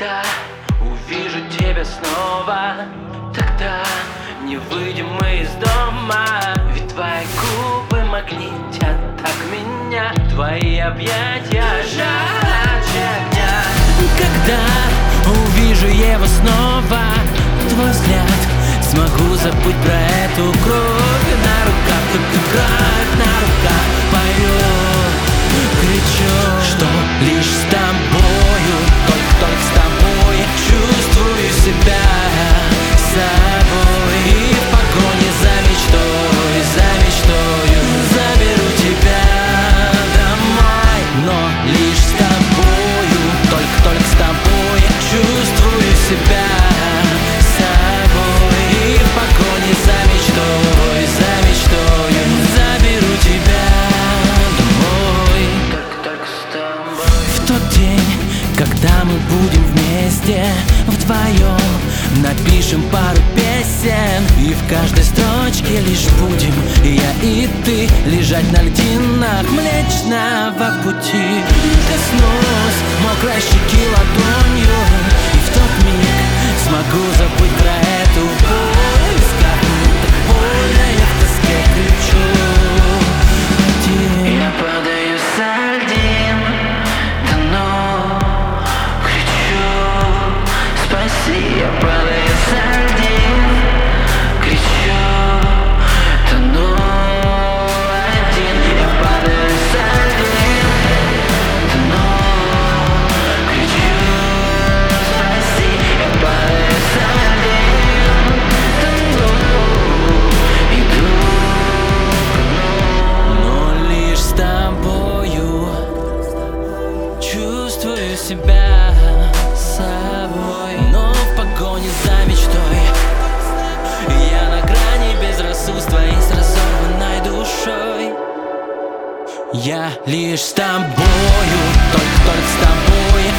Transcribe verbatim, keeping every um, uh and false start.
Когда увижу тебя снова, тогда не выйдем мы из дома. Ведь твои губы магнитят так меня, твои объятия жарче огня. Когда увижу его снова, твой взгляд, смогу забыть про эту кровь. На руках только кровь, на руках поет, кричу, что лишь с тобою, только, только с тобой я чувствую себя собой. И в погоне за мечтой, за мечтою заберу тебя домой. Но лишь с тобою, только, только с тобой я чувствую себя собой. И в погоне за мечтой, за мечтою заберу тебя домой. Только, только с тобой. В тот день, когда мы будем вместе, вдвоем напишем пару песен, и в каждой строчке лишь будем и я, и ты лежать на льдинах Млечного Пути. Коснусь мокрой щеки ладонью, и в тот миг смогу забыть про эту боль. В висках мне так больно, я в тоске кричу один. Я падаю со льдин, тону, кричу спаси. Я падаю со льдин, кричу, тону один. Я падаю со льдин, тону, кричу спаси. Я падаю со льдин, тону, иду. Но лишь с тобою чувствую себя собой. Но в погоне за мечтой я на грани безрассудства и с разорванной душой. Я лишь с тобою, только, только с тобой